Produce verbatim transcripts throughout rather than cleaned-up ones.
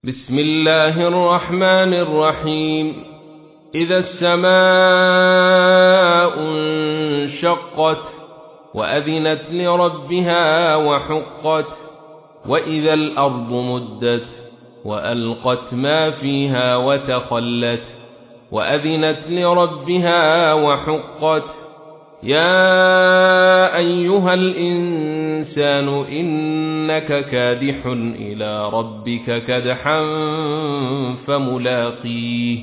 بسم الله الرحمن الرحيم إذا السماء انشقت وأذنت لربها وحقت وإذا الأرض مدت وألقت ما فيها وتخلت وأذنت لربها وحقت يا أيها الإنسان إنك كادح إلى ربك كدحا فملاقيه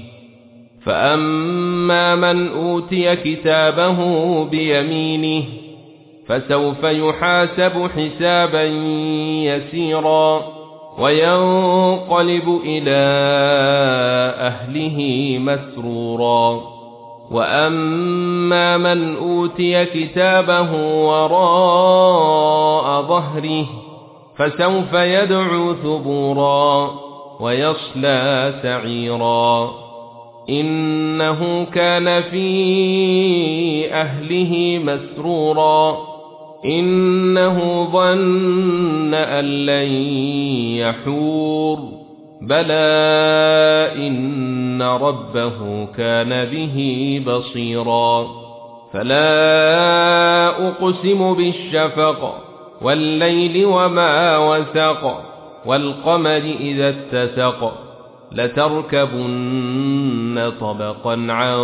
فأما من أوتي كتابه بيمينه فسوف يحاسب حسابا يسيرا وينقلب إلى أهله مسرورا وأما من أوتي كتابه وراء ظهره فسوف يدعو ثبورا ويصلى سعيرا إنه كان في أهله مسرورا إنه ظن أن لن يحور بلى إن ربه كان به بصيرا فلا أقسم بالشفق والليل وما وسق والقمر إذا اتسق لتركبن طبقا عن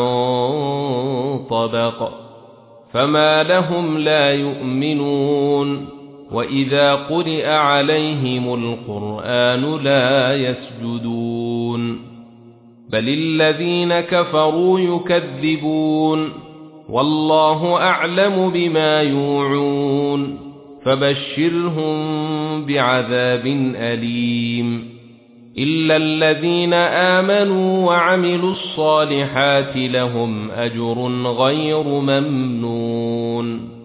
طبق فما لهم لا يؤمنون وإذا قرئ عليهم القرآن لا يسجدون بل الذين كفروا يكذبون والله أعلم بما يوعون فبشرهم بعذاب أليم إلا الذين آمنوا وعملوا الصالحات لهم أجر غير ممنون